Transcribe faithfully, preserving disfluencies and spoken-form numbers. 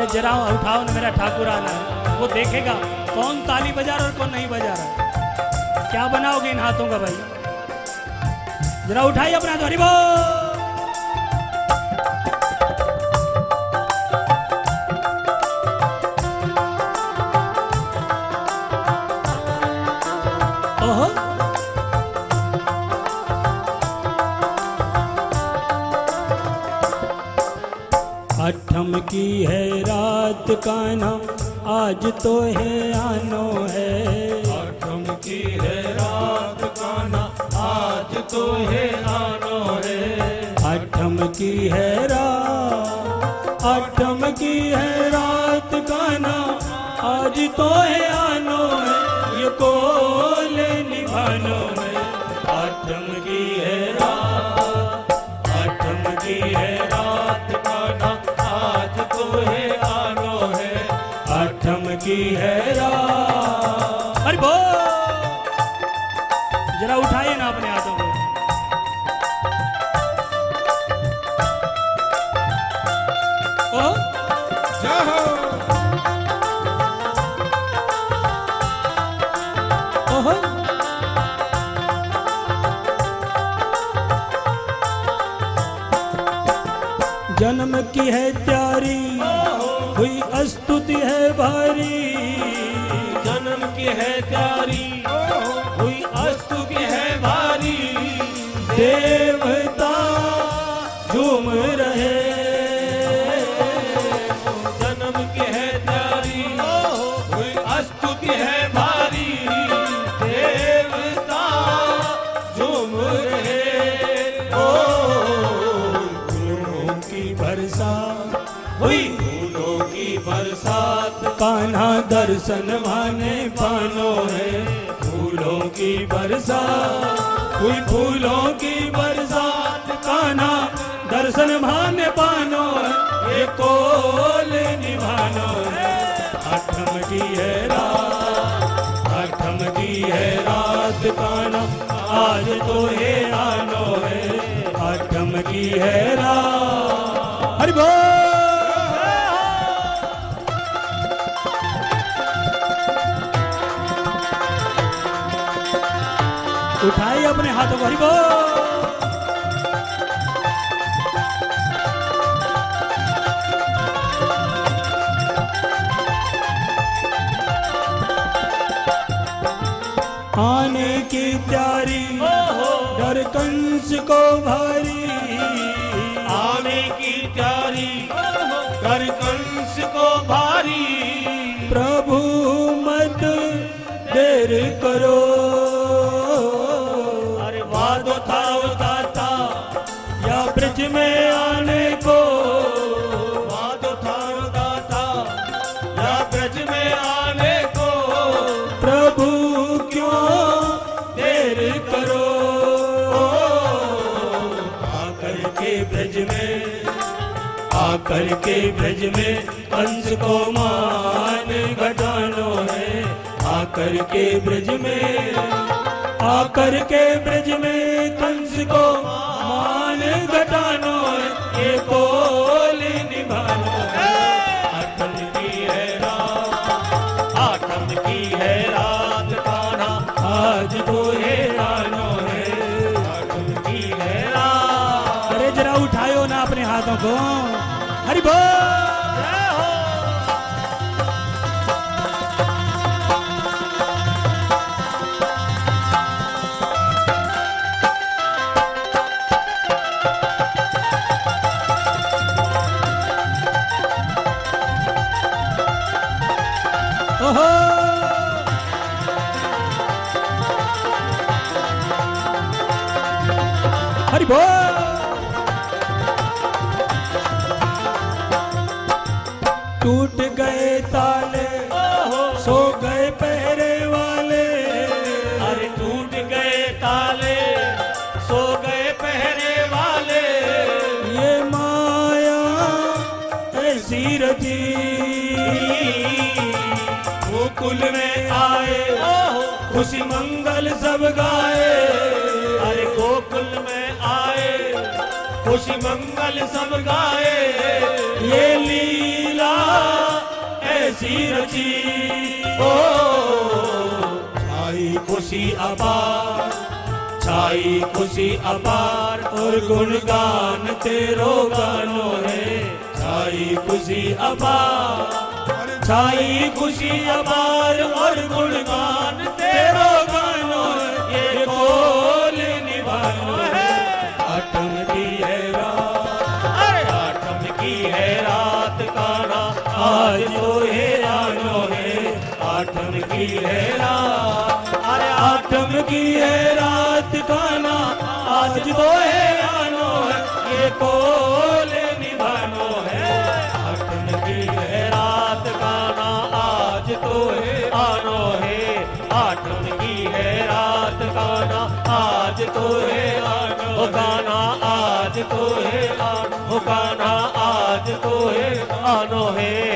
जरा उठाओ ना, मेरा ठाकुर आना है, वो देखेगा कौन ताली बजा रहा और कौन नहीं बजा रहा। क्या बनाओगे इन हाथों का भाई? जरा उठाइए अपना हाथ, हरि बोल। अठम की है रात कान्हा, आज तो है आनो है। अठम की है रात कान्हा, आज तो है आनो है। अठम की है रात, अठम की है रात कान्हा, आज तो है आनो है, ये कोल निभानो है। अठम की है रात, अठम की है रात कान्हा, आज तो है आनो है। अठम की है रात। हरि बोल। जरा उठाइए ना अपने हाथों को। ओ जय हो। ओहो जन्म की है त्यारी, हुई स्तुति है भारी। जन्म की है त्यारी, हुई स्तुति है भारी। देवता झूम रहे, जन्म की है त्यारी, हुई स्तुति है भारी। देवता झूम रहे। ओ फूलों की बरसात हुई, फूलों की बरसात। कान्हा दर्शन माने पानो है। फूलों की बरसात हुई, फूलों की बरसात। कान्हा दर्शन माने पानो है, ये कोल निभानो है। अठम की है रात, अठम की है रात कान्हा, आज तो ये आनो है। अठम की है रात। हरि बोल। उठाइए अपने हाथों को, हरि बोल। आने की तैयारी, डर कंस को भारी। आने की तैयारी, कर कंस को भारी। प्रभु मत देर करो, अरे वादो थारो दाता, या ब्रज में आने को। वादो थारो दाता, या ब्रज में आने को। प्रभु क्यों देर करो, आकर के ब्रज में, आकर के ब्रज में कंस को मान घटानो है। आकर के ब्रज में, आकर के ब्रज में कंस को मान घटानो है, ये कोल निभानो है। अठम की है रात, आठम की है रात कान्हा, आज तो ये आनो है। आठम की है रात। अरे जरा उठायो ना अपने हाथों को, हरि बोल। ओहो हरि बोल। टूट गए ताले, सो गए पहरे वाले। अरे टूट गए ताले, सो गए पहरे वाले। ये माया ऐसी रची, गोकुल में आए खुशी मंगल सब गाए। अरे गोकुल में आए, खुशी मंगल सब गाए। ये लीला सी रची। ओ छाई खुशी अपार, छाई खुशी अपार और गुणगान तेरो गानो है। छाई खुशी अपार, छाई खुशी अपार और गुणगान तेरो गानो है। ये बोल निभानो है। आठम की है रात, अरे आठम की है रात काना आज तो है आनो है। आठम की है रात, अरे आठम की है रात काना आज तो है आनो है। ये बोल निभानो है। आठम की है रात काना आज तो है आनो है। आठम की है रात काना आज तो है आनो। ओ काना आज तो है आनो, ओ काना आज तो है आनो है।